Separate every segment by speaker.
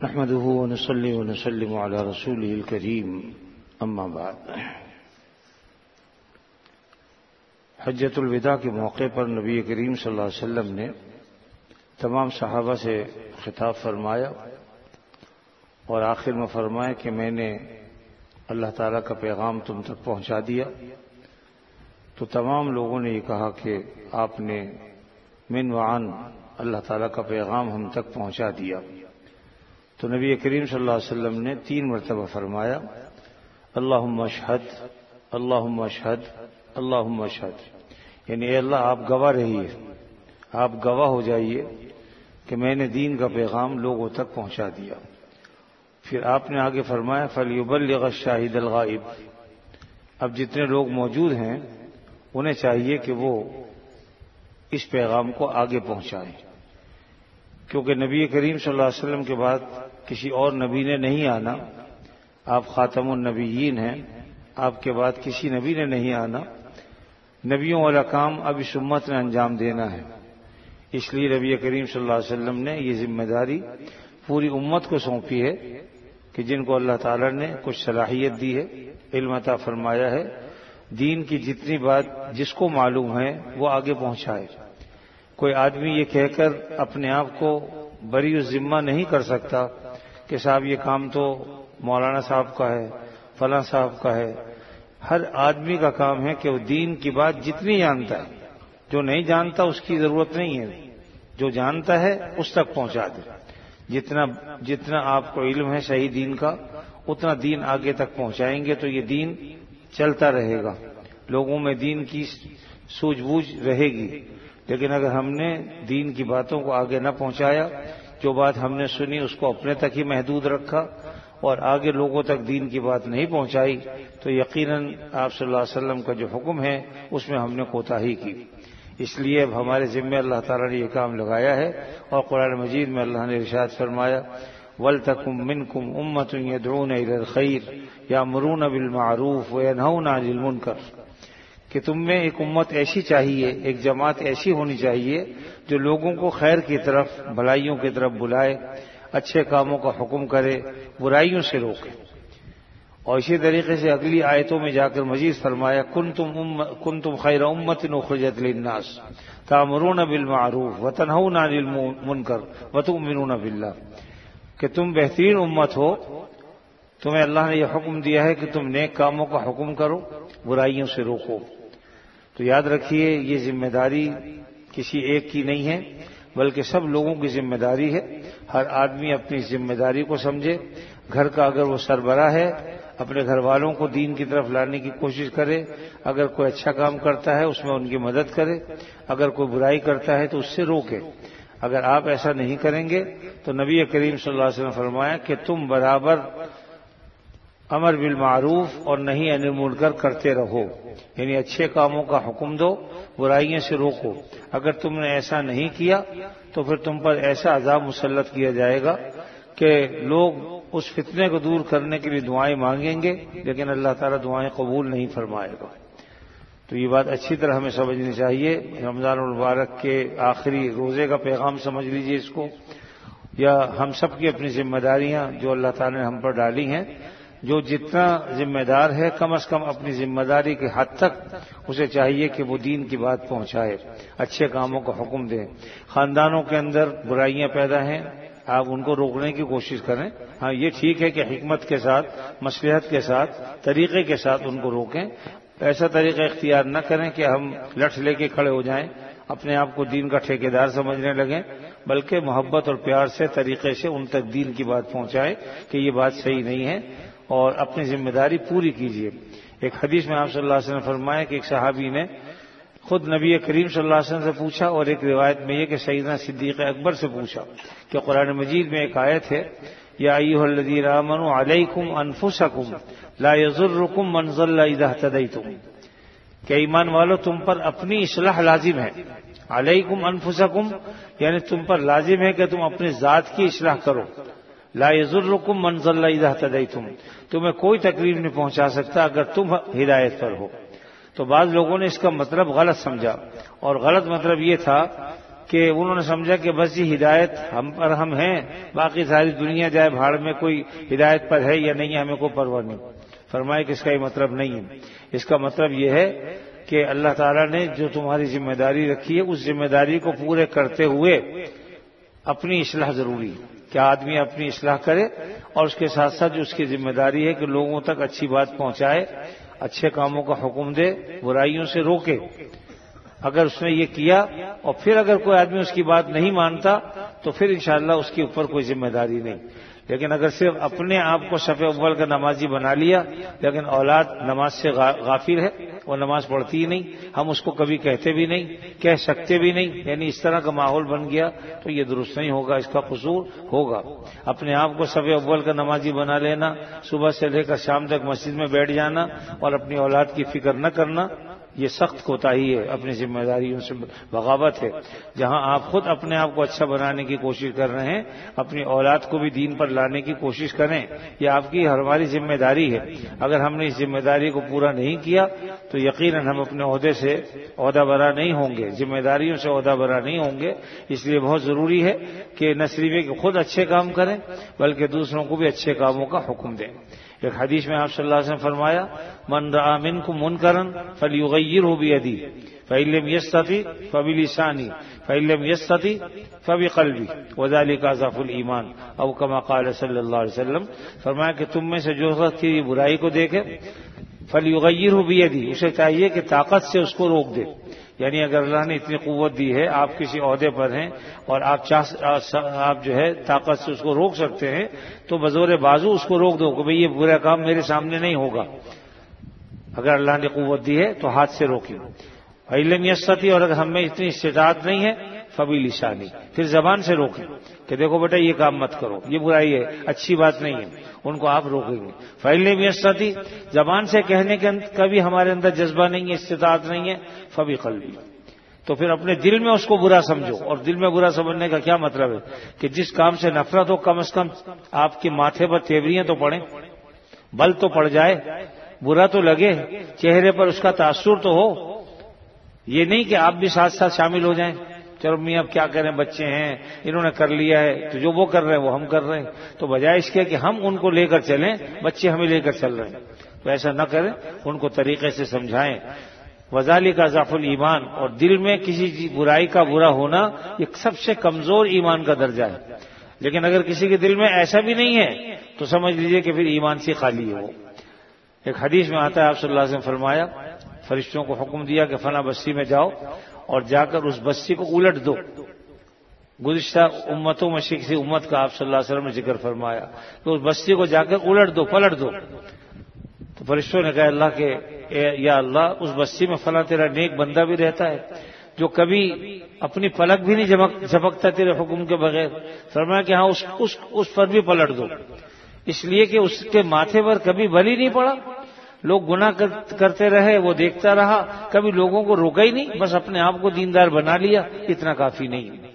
Speaker 1: نحمده ونصلي ونسلم على رسوله الكريم اما بعد۔ حجۃ الوداع کے موقع پر نبی کریم صلی اللہ علیہ وسلم نے تمام صحابہ سے خطاب فرمایا اور آخر میں فرمایا کہ میں نے اللہ تعالیٰ کا پیغام تم تک پہنچا دیا۔ تو تمام لوگوں نے یہ کہا کہ آپ نے من وعن اللہ تعالیٰ کا پیغام ہم تک پہنچا دیا۔ تو نبی کریم صلی اللہ علیہ وسلم نے 3 مرتبہ فرمایا اللہم اشہد اللہم اشہد اللہم اشہد، یعنی اے اللہ آپ گواہ رہیے، آپ گواہ ہو جائیے کہ میں نے دین کا پیغام لوگوں تک پہنچا دیا۔ پھر آپ نے آگے فرمایا فَلْيُبَلِّغَ الشَّاهِدَ الْغَائِبَ، اب جتنے لوگ موجود ہیں انہیں چاہیے کہ وہ اس پیغام کو آگے پہنچائیں، کیونکہ نبی کریم صلی اللہ علیہ وسلم کے بعد کسی اور نبی نے نہیں آنا، آپ خاتم النبیین ہیں، آپ کے بعد کسی نبی نے نہیں آنا، نبیوں والا کام اب اس امت نے انجام دینا ہے۔ اس لیے نبی کریم صلی اللہ علیہ وسلم نے یہ ذمہ داری پوری امت کو سونپی ہے کہ جن کو اللہ تعالیٰ نے کچھ صلاحیت دی ہے، علم عطا فرمایا ہے، دین کی جتنی بات جس کو معلوم ہے وہ آگے پہنچائے۔ کوئی آدمی یہ کہہ کر اپنے آپ کو بری ذمہ نہیں کر سکتا کہ صاحب یہ کام تو مولانا صاحب کا ہے، فلاں صاحب کا ہے۔ ہر آدمی کا کام ہے کہ وہ دین کی بات جتنی جانتا ہے، جو نہیں جانتا اس کی ضرورت نہیں ہے، جو جانتا ہے اس تک پہنچا دے۔ جتنا آپ کو علم ہے صحیح دین کا، اتنا دین آگے تک پہنچائیں گے تو یہ دین چلتا رہے گا، لوگوں میں دین کی سوجھ بوجھ رہے گی۔ لیکن اگر ہم نے دین کی باتوں کو آگے نہ پہنچایا، جو بات ہم نے سنی اس کو اپنے تک ہی محدود رکھا اور آگے لوگوں تک دین کی بات نہیں پہنچائی، تو یقیناً آپ صلی اللہ علیہ وسلم کا جو حکم ہے اس میں ہم نے کوتاہی کی۔ اس لیے اب ہمارے ذمہ اللہ تعالیٰ نے یہ کام لگایا ہے، اور قرآن مجید میں اللہ نے ارشاد فرمایا وَلْتَكُن مِّنكُمْ أُمَّةٌ يَدْعُونَ إِلَى الْخَيْرِ يَأْمُرُونَ بِالْمَعْرُوفِ وَيَنْهَوْنَ عَنِ الْمُنكَرِ، کہ تم میں ایک امت ایسی چاہیے، ایک جماعت ایسی ہونی چاہیے جو لوگوں کو خیر کی طرف، بھلائیوں کی طرف بلائے، اچھے کاموں کا حکم کرے، برائیوں سے روکے۔ اور اسی طریقے سے اگلی آیتوں میں جا کر مزید فرمایا کنتم خیر امۃ اخرجت للناس تأمرون بالمعروف وتنہون عن المنکر وتؤمنون باللہ، کہ تم بہترین امت ہو، تمہیں اللہ نے یہ حکم دیا ہے کہ تم نیک کاموں کا حکم کرو، برائیوں سے روکو۔ تو یاد رکھیے یہ ذمہ داری کسی ایک کی نہیں ہے بلکہ سب لوگوں کی ذمہ داری ہے۔ ہر آدمی اپنی ذمہ داری کو سمجھے، گھر کا اگر وہ سربراہ ہے اپنے گھر والوں کو دین کی طرف لانے کی کوشش کرے، اگر کوئی اچھا کام کرتا ہے اس میں ان کی مدد کرے، اگر کوئی برائی کرتا ہے تو اس سے روکے۔ اگر آپ ایسا نہیں کریں گے تو نبی کریم صلی اللہ علیہ وسلم نے فرمایا کہ تم برابر امر بالمعروف اور نہی عن المنکر کرتے رہو، یعنی اچھے کاموں کا حکم دو، برائیوں سے روکو۔ اگر تم نے ایسا نہیں کیا تو پھر تم پر ایسا عذاب مسلط کیا جائے گا کہ لوگ اس فتنے کو دور کرنے کے لیے دعائیں مانگیں گے لیکن اللہ تعالیٰ دعائیں قبول نہیں فرمائے گا۔ تو یہ بات اچھی طرح ہمیں سمجھنی چاہیے۔ رمضان المبارک کے آخری روزے کا پیغام سمجھ لیجئے اس کو، یا ہم سب کی اپنی ذمہ داریاں جو اللہ تعالیٰ نے ہم پر ڈالی ہیں، جو جتنا ذمہ دار ہے کم از کم اپنی ذمہ داری کے حد تک اسے چاہیے کہ وہ دین کی بات پہنچائے، اچھے کاموں کا حکم دے۔ خاندانوں کے اندر برائیاں پیدا ہیں، آپ ان کو روکنے کی کوشش کریں۔ ہاں یہ ٹھیک ہے کہ حکمت کے ساتھ، مصلحت کے ساتھ، طریقے کے ساتھ ان کو روکیں۔ ایسا طریقہ اختیار نہ کریں کہ ہم لٹھ لے کے کھڑے ہو جائیں، اپنے آپ کو دین کا ٹھیکیدار سمجھنے لگیں، بلکہ محبت اور پیار سے، طریقے سے ان تک دین کی بات پہنچائیں کہ یہ بات صحیح نہیں ہے، اور اپنی ذمہ داری پوری کیجیے۔ ایک حدیث میں آپ صلی اللہ علیہ وسلم نے فرمایا کہ ایک صحابی نے خود نبی کریم صلی اللہ علیہ وسلم سے پوچھا، اور ایک روایت میں یہ کہ سیدنا صدیق اکبر سے پوچھا کہ قرآن مجید میں ایک آیت ہے یا ایھا الذین آمنوا علیکم انفسکم لا یضرکم من ضل اذا اہتدیتم، کہ ایمان والو تم پر اپنی اصلاح لازم ہے۔ علیکم انفسکم یعنی تم پر لازم ہے کہ تم اپنی ذات کی اصلاح کرو۔ لا یضرکم من ضل اذا اہتدیتم، تمہیں کوئی تکلیف نہیں پہنچا سکتا اگر تم ہدایت پر ہو۔ تو بعض لوگوں نے اس کا مطلب غلط سمجھا، اور غلط مطلب یہ تھا کہ انہوں نے سمجھا کہ بس یہ ہدایت ہم پر ہم ہیں، باقی ساری دنیا جائے بھاڑ میں، کوئی ہدایت پر ہے یا نہیں ہمیں کوئی پرواہ نہیں۔ فرمایا کہ اس کا یہ مطلب نہیں ہے، اس کا مطلب یہ ہے کہ اللہ تعالیٰ نے جو تمہاری ذمہ داری رکھی ہے اس ذمہ داری کو پورے کرتے ہوئے اپنی اصلاح ضروری ہے کہ آدمی اپنی اصلاح کرے، اور اس کے ساتھ ساتھ جو اس کی ذمہ داری ہے کہ لوگوں تک اچھی بات پہنچائے، اچھے کاموں کا حکم دے، برائیوں سے روکے۔ اگر اس نے یہ کیا اور پھر اگر کوئی آدمی اس کی بات نہیں مانتا تو پھر انشاءاللہ اس کے اوپر کوئی ذمہ داری نہیں۔ لیکن اگر صرف اپنے آپ کو صف اول کا نمازی بنا لیا لیکن اولاد نماز سے غافل ہے، وہ نماز پڑھتی ہی نہیں، ہم اس کو کبھی کہتے بھی نہیں، کہہ سکتے بھی نہیں، یعنی اس طرح کا ماحول بن گیا تو یہ درست نہیں ہوگا، اس کا قصور ہوگا۔ اپنے آپ کو صف اول کا نمازی بنا لینا، صبح سے لے کر شام تک مسجد میں بیٹھ جانا اور اپنی اولاد کی فکر نہ کرنا، یہ سخت کوتاہی ہے، اپنی ذمہ داریوں سے بغاوت ہے۔ جہاں آپ خود اپنے آپ کو اچھا بنانے کی کوشش کر رہے ہیں، اپنی اولاد کو بھی دین پر لانے کی کوشش کریں، یہ آپ کی ہماری ذمہ داری ہے۔ اگر ہم نے اس ذمہ داری کو پورا نہیں کیا تو یقیناً ہم اپنے عہدے سے عہدہ برا نہیں ہوں گے، ذمہ داریوں سے عہدہ برا نہیں ہوں گے۔ اس لیے بہت ضروری ہے کہ نہ صرف کہ خود اچھے کام کریں بلکہ دوسروں کو بھی اچھے کاموں کا حکم دیں۔ ایک حدیث میں آپ صلی اللہ علیہ وسلم فرمایا، من رأى منكم منکرا فلیغیرہ بیدہ فإن لم یستطع فبلسانہ فإن لم یستطع فبقلبہ وذلک اضعف الایمان، او کما قال صلی اللہ علیہ وسلم۔ فرمایا کہ تم میں سے جو شخص کی برائی کو دیکھے فلیغیرہ بیدہ، اسے چاہیے کہ طاقت سے اس کو روک دے۔ یعنی اگر اللہ نے اتنی قوت دی ہے، آپ کسی عہدے پر ہیں اور آپ جو ہے طاقت سے اس کو روک سکتے ہیں تو بزور بازو اس کو روک دو کہ بھئی یہ برا کام میرے سامنے نہیں ہوگا۔ اگر اللہ نے قوت دی ہے تو ہاتھ سے روکیں۔ فَإِن يَسْتَطِعْ، اور اگر ہم میں اتنی استطاعت نہیں ہے فَبِلِسَانِهِ، پھر زبان سے روکیں کہ دیکھو بیٹا یہ کام مت کرو، یہ برائی ہے، اچھی بات نہیں ہے، ان کو آپ روکیں گے۔ فَإِن يَسْتَطِعْ، زبان سے کہنے کے کبھی ہمارے اندر جذبہ نہیں ہے، استطاعت نہیں ہے، فَبِقَلْبِهِ، تو پھر اپنے دل میں اس کو برا سمجھو۔ اور دل میں برا سمجھنے کا کیا مطلب ہے کہ جس کام سے نفرت ہو کم از کم آپ کے ماتھے پر تیوریاں تو پڑیں، بل تو پڑ جائے، برا تو لگے، چہرے پر اس کا تاثر تو ہو۔ یہ نہیں کہ آپ بھی ساتھ ساتھ شامل ہو جائیں، چلو میاں اب کیا کریں، بچے ہیں انہوں نے کر لیا ہے تو جو وہ کر رہے ہیں وہ ہم کر رہے ہیں، تو بجائے اس کے کہ ہم ان کو لے کر چلیں، بچے ہمیں لے کر چل رہے ہیں، تو ایسا نہ کریں، ان کو طریقے سے سمجھائیں۔ وذالک اضعف الایمان، اور دل میں کسی برائی کا برا ہونا یہ سب سے کمزور ایمان کا درجہ ہے۔ لیکن اگر کسی کے دل میں ایسا بھی نہیں ہے تو سمجھ لیجئے کہ پھر ایمان سے خالی ہے وہ۔ ایک حدیث میں آتا ہے آپ صلی اللہ علیہ وسلم فرمایا، فرشتوں کو حکم دیا کہ فلاں بستی میں جاؤ اور جا کر اس بستی کو الٹ دو۔ گزشتہ امتوں میں سے کسی امت کا آپ صلی اللہ علیہ وسلم نے ذکر فرمایا، تو اس بستی کو جا کر الٹ دو، پلٹ دو۔ تو فرشتوں نے کہا اللہ کے یا اللہ، اس بستی میں فلاں تیرا نیک بندہ بھی رہتا ہے جو کبھی اپنی پلک بھی نہیں جھپکتا تیرے حکم کے بغیر۔ فرمایا کہ ہاں اس پر بھی پلٹ دو، اس لیے کہ اس کے ماتھے پر کبھی بل ہی نہیں پڑا، لوگ گناہ کرتے رہے، وہ دیکھتا رہا، کبھی لوگوں کو روکا ہی نہیں، بس اپنے آپ کو دیندار بنا لیا، اتنا کافی نہیں۔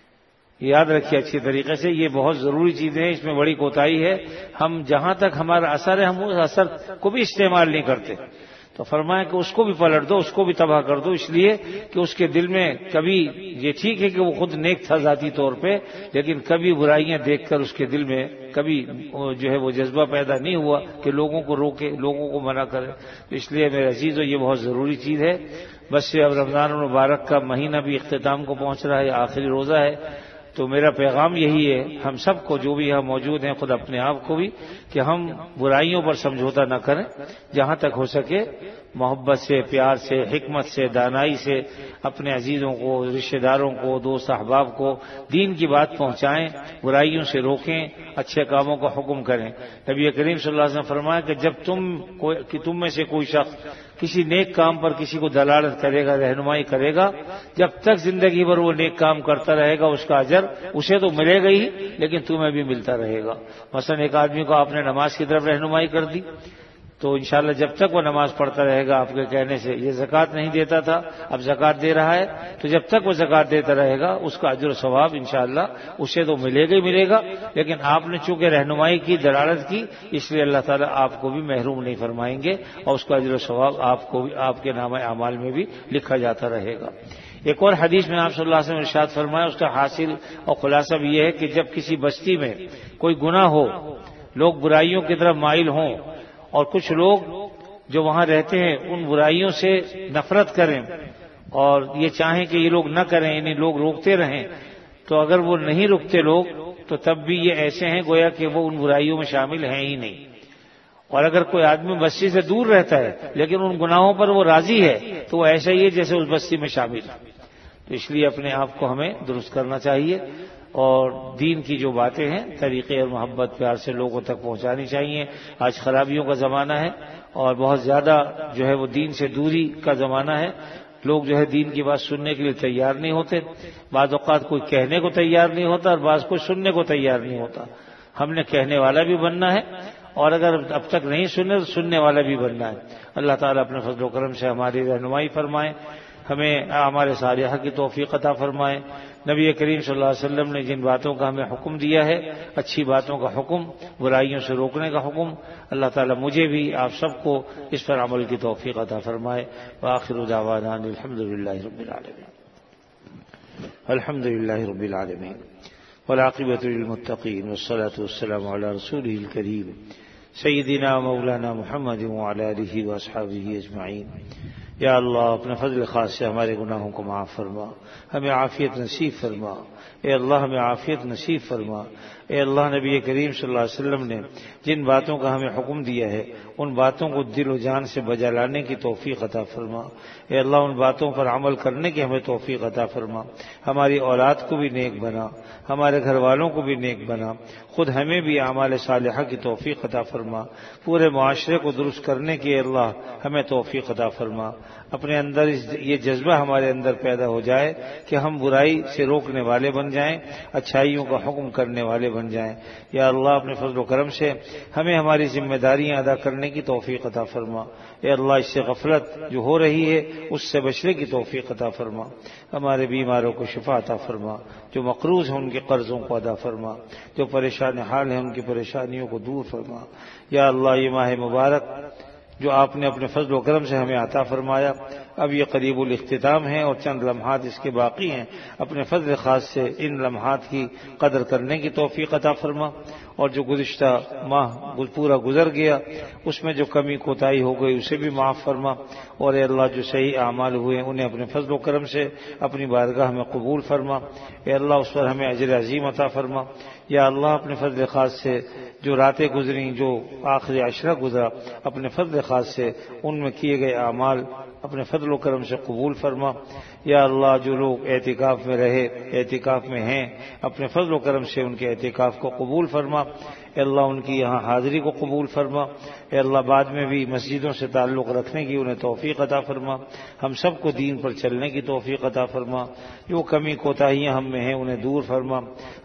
Speaker 1: یاد رکھیے اچھی طریقے سے، یہ بہت ضروری چیزیں ہیں، اس میں بڑی کوتاہی ہے۔ ہم جہاں تک ہمارا اثر ہے ہم اس اثر کو بھی استعمال نہیں کرتے، تو فرمایا کہ اس کو بھی پلٹ دو، اس کو بھی تباہ کر دو، اس لیے کہ اس کے دل میں کبھی، یہ ٹھیک ہے کہ وہ خود نیک تھا ذاتی طور پہ، لیکن کبھی برائیاں دیکھ کر اس کے دل میں کبھی جو ہے وہ جذبہ پیدا نہیں ہوا کہ لوگوں کو روکے، لوگوں کو منع کرے۔ اس لیے میرے عزیزو یہ بہت ضروری چیز ہے۔ بس اب رمضان المبارک کا مہینہ بھی اختتام کو پہنچ رہا ہے، آخری روزہ ہے، تو میرا پیغام یہی ہے ہم سب کو، جو بھی یہاں موجود ہیں، خود اپنے آپ کو بھی، کہ ہم برائیوں پر سمجھوتا نہ کریں، جہاں تک ہو سکے محبت سے، پیار سے، حکمت سے، دانائی سے اپنے عزیزوں کو، رشتہ داروں کو، دوست احباب کو دین کی بات پہنچائیں، برائیوں سے روکیں، اچھے کاموں کا حکم کریں۔ نبی کریم صلی اللہ علیہ وسلم فرمایا کہ جب تم میں سے کوئی شخص کسی نیک کام پر کسی کو دلالت کرے گا، رہنمائی کرے گا، جب تک زندگی بھر وہ نیک کام کرتا رہے گا اس کا اجر اسے تو ملے گا ہی، لیکن تمہیں بھی ملتا رہے گا۔ مثلا ایک آدمی کو آپ نے نماز کی طرف رہنمائی کر دی، تو انشاءاللہ جب تک وہ نماز پڑھتا رہے گا، آپ کے کہنے سے یہ زکوٰۃ نہیں دیتا تھا اب زکوٰۃ دے رہا ہے، تو جب تک وہ زکوٰۃ دیتا رہے گا اس کا اجر و ثواب انشاءاللہ اسے تو ملے گا ہی ملے گا، لیکن آپ نے چونکہ رہنمائی کی، دلالت کی، اس لیے اللہ تعالیٰ آپ کو بھی محروم نہیں فرمائیں گے، اور اس کا اجر و ثواب آپ کو بھی، آپ کے نامہ اعمال میں بھی لکھا جاتا رہے گا۔ ایک اور حدیث میں آپ صلی اللہ علیہ وسلم نے ارشاد فرمایا، اس کا حاصل اور خلاصہ بھی یہ ہے کہ جب کسی بستی میں کوئی گناہ ہو، لوگ برائیوں کی طرف مائل ہوں اور کچھ لوگ جو وہاں رہتے ہیں ان برائیوں سے نفرت کریں اور یہ چاہیں کہ یہ لوگ نہ کریں، یعنی لوگ روکتے رہیں، تو اگر وہ نہیں رکتے لوگ تو تب بھی یہ ایسے ہیں گویا کہ وہ ان برائیوں میں شامل ہیں ہی نہیں۔ اور اگر کوئی آدمی بستی سے دور رہتا ہے لیکن ان گناہوں پر وہ راضی ہے تو وہ ایسا ہی ہے جیسے اس بستی میں شامل ہے۔ تو اس لیے اپنے آپ کو ہمیں درست کرنا چاہیے اور دین کی جو باتیں ہیں طریقے اور محبت پیار سے لوگوں تک پہنچانی چاہیے۔ آج خرابیوں کا زمانہ ہے اور بہت زیادہ جو ہے وہ دین سے دوری کا زمانہ ہے، لوگ جو ہے دین کی بات سننے کے لیے تیار نہیں ہوتے، بعض اوقات کوئی کہنے کو تیار نہیں ہوتا اور بعض کوئی سننے کو تیار نہیں ہوتا۔ ہم نے کہنے والا بھی بننا ہے اور اگر اب تک نہیں سنے تو سننے والا بھی بننا ہے۔ اللہ تعالیٰ اپنے فضل و کرم سے ہماری رہنمائی فرمائے، ہمیں ہمارے صالحہ کی توفیق عطا فرمائے۔ نبی کریم صلی اللہ علیہ وسلم نے جن باتوں کا ہمیں حکم دیا ہے، اچھی باتوں کا حکم، برائیوں سے روکنے کا حکم، اللہ تعالیٰ مجھے بھی آپ سب کو اس پر عمل کی توفیق عطا فرمائے۔ وآخر دعوانا الحمدللہ رب العالمین، الحمدللہ رب العالمین، والعاقبۃ للمتقین، والصلاة والسلام علی رسولہ الکریم سیدنا مولانا محمد وعلی آلہ واصحابہ اجمعین۔ یا اللہ اپنے فضل خاص سے ہمارے گناہوں کو معاف فرما، ہمیں عافیت نصیب فرما، اے اللہ ہمیں عافیت نصیب فرما۔ اے اللہ نبی کریم صلی اللہ علیہ وسلم نے جن باتوں کا ہمیں حکم دیا ہے ان باتوں کو دل و جان سے بجا لانے کی توفیق عطا فرما۔ اے اللہ ان باتوں پر عمل کرنے کی ہمیں توفیق عطا فرما، ہماری اولاد کو بھی نیک بنا، ہمارے گھر والوں کو بھی نیک بنا، خود ہمیں بھی اعمال صالحہ کی توفیق عطا فرما، پورے معاشرے کو درست کرنے کی اے اللہ ہمیں توفیق عطا فرما۔ اپنے اندر یہ جذبہ ہمارے اندر پیدا ہو جائے کہ ہم برائی سے روکنے والے بن جائیں، اچھائیوں کا حکم کرنے والے بن جائیں۔ یا اللہ اپنے فضل و کرم سے ہمیں ہماری ذمہ داریاں ادا کرنے کی توفیق عطا فرما۔ اے اللہ اس سے غفلت جو ہو رہی ہے اس سے بچنے کی توفیق عطا فرما، ہمارے بیماروں کو شفا عطا فرما، جو مقروض ہیں ان کے قرضوں کو ادا فرما، جو پریشان حال ہیں ان کی پریشانیوں کو دور فرما۔ یا اللہ یہ ماہ مبارک جو آپ نے اپنے فضل و کرم سے ہمیں عطا فرمایا، اب یہ قریب الاختتام ہے اور چند لمحات اس کے باقی ہیں، اپنے فضل خاص سے ان لمحات کی قدر کرنے کی توفیق عطا فرما، اور جو گزشتہ ماہ پورا گزر گیا اس میں جو کمی کوتاہی ہو گئی اسے بھی معاف فرما، اور اے اللہ جو صحیح اعمال ہوئے انہیں اپنے فضل و کرم سے اپنی بارگاہ میں قبول فرما۔ اے اللہ اس پر ہمیں اجر عظیم عطا فرما۔ یا اللہ اپنے فضل خاص سے جو راتیں گزریں، جو آخری عشرہ گزرا، اپنے فضل خاص سے ان میں کیے گئے اعمال اپنے فضل و کرم سے قبول فرما۔ یا اللہ جو لوگ اعتکاف میں رہے، اعتکاف میں ہیں، اپنے فضل و کرم سے ان کے اعتکاف کو قبول فرما۔ اے اللہ ان کی یہاں حاضری کو قبول فرما۔ اے اللہ بعد میں بھی مسجدوں سے تعلق رکھنے کی انہیں توفیق عطا فرما، ہم سب کو دین پر چلنے کی توفیق عطا فرما، جو کمی کوتاہیاں ہم میں ہیں انہیں دور فرما،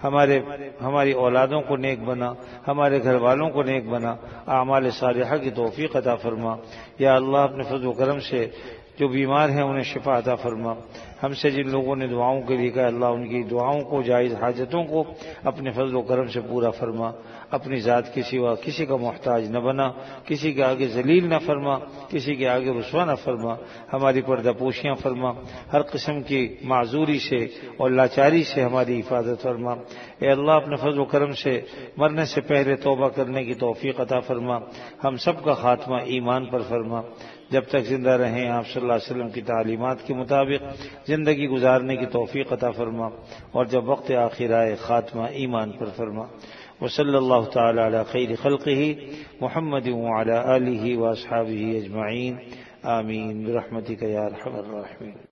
Speaker 1: ہماری اولادوں کو نیک بنا، ہمارے گھر والوں کو نیک بنا، اعمال صالحہ کی توفیق عطا فرما۔ یا اللہ اپنے فضل و کرم سے جو بیمار ہیں انہیں شفا عطا فرما، ہم سے جن لوگوں نے دعاؤں کے لیے کہا اللہ ان کی دعاؤں کو، جائز حاجتوں کو اپنے فضل و کرم سے پورا فرما، اپنی ذات کے سوا کسی کا محتاج نہ بنا، کسی کے آگے ذلیل نہ فرما، کسی کے آگے رسوا نہ فرما، ہماری پردہ پوشیاں فرما، ہر قسم کی معذوری سے اور لاچاری سے ہماری حفاظت فرما۔ اے اللہ اپنے فضل و کرم سے مرنے سے پہلے توبہ کرنے کی توفیق عطا فرما، ہم سب کا خاتمہ ایمان پر فرما، جب تک زندہ رہیں آپ صلی اللہ علیہ وسلم کی تعلیمات کے مطابق زندگی گزارنے کی توفیق عطا فرما، اور جب وقت آخر آئے خاتمہ ایمان پر فرما۔ وصلی اللہ تعالی علی خیر خلقہ محمد وعلی آلہ واصحابہ اجمعین، آمین برحمتک یا ارحم الراحمین۔